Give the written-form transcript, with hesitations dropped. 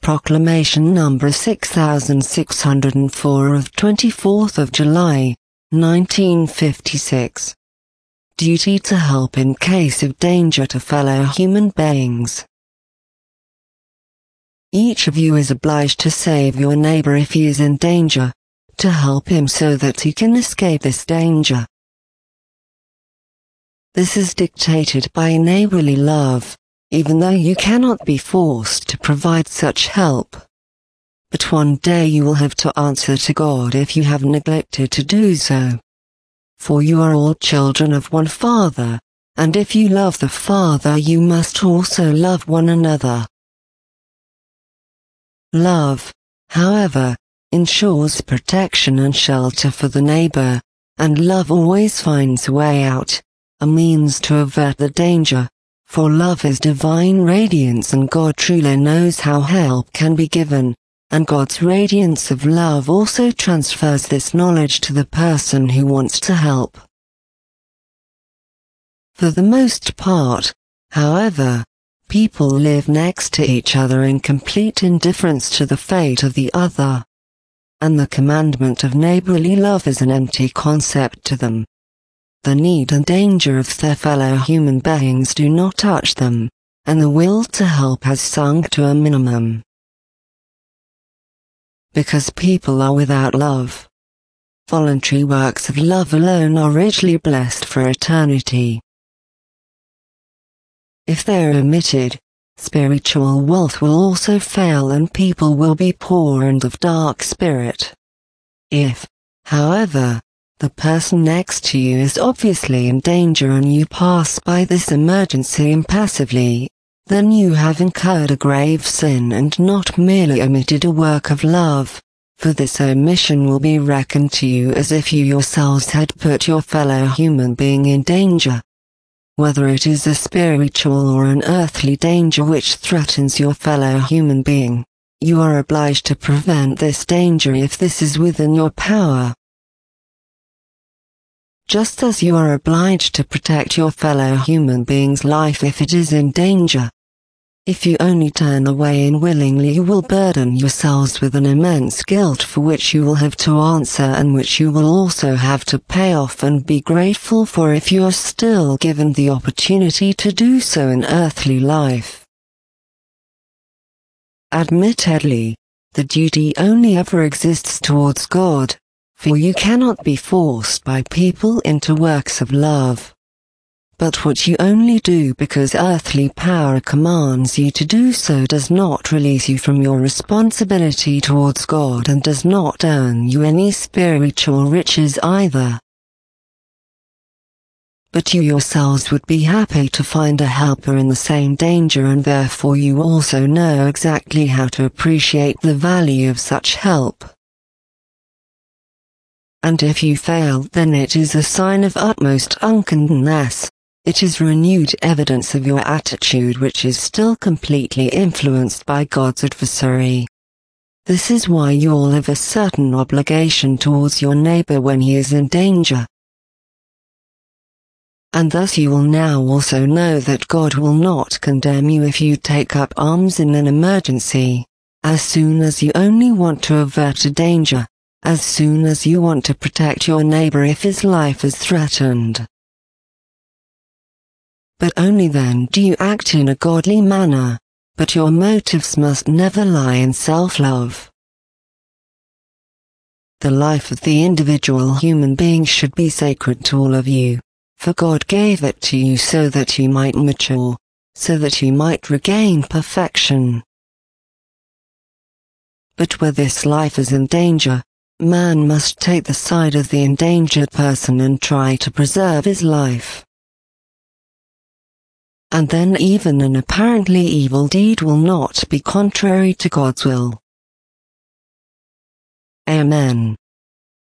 Proclamation number 6604 of 24th of July, 1956. Duty to help in case of danger to fellow human beings. Each of you is obliged to save your neighbor if he is in danger, to help him so that he can escape this danger. This is dictated by neighborly love, even though you cannot be forced to provide such help. But one day you will have to answer to God if you have neglected to do so. For you are all children of one Father, and if you love the Father you must also love one another. Love, however, ensures protection and shelter for the neighbor, and love always finds a way out, a means to avert the danger, for love is divine radiance and God truly knows how help can be given, and God's radiance of love also transfers this knowledge to the person who wants to help. For the most part, however, people live next to each other in complete indifference to the fate of the other, and the commandment of neighborly love is an empty concept to them. The need and danger of their fellow human beings do not touch them, and the will to help has sunk to a minimum. Because people are without love, voluntary works of love alone are richly blessed for eternity. If they are omitted, spiritual wealth will also fail and people will be poor and of dark spirit. If, however, the person next to you is obviously in danger and you pass by this emergency impassively, then you have incurred a grave sin and not merely omitted a work of love, for this omission will be reckoned to you as if you yourselves had put your fellow human being in danger. Whether it is a spiritual or an earthly danger which threatens your fellow human being, you are obliged to prevent this danger if this is within your power. Just as you are obliged to protect your fellow human being's life if it is in danger. If you only turn away unwillingly you will burden yourselves with an immense guilt for which you will have to answer and which you will also have to pay off and be grateful for if you are still given the opportunity to do so in earthly life. Admittedly, the duty only ever exists towards God, for you cannot be forced by people into works of love. But what you only do because earthly power commands you to do so does not release you from your responsibility towards God and does not earn you any spiritual riches either. But you yourselves would be happy to find a helper in the same danger and therefore you also know exactly how to appreciate the value of such help. And if you fail then it is a sign of utmost unkindness. It is renewed evidence of your attitude which is still completely influenced by God's adversary. This is why you all have a certain obligation towards your neighbor when he is in danger. And thus you will now also know that God will not condemn you if you take up arms in an emergency, as soon as you only want to avert a danger, as soon as you want to protect your neighbor if his life is threatened. But only then do you act in a godly manner, but your motives must never lie in self-love. The life of the individual human being should be sacred to all of you, for God gave it to you so that you might mature, so that you might regain perfection. But where this life is in danger, man must take the side of the endangered person and try to preserve his life. And then even an apparently evil deed will not be contrary to God's will. Amen.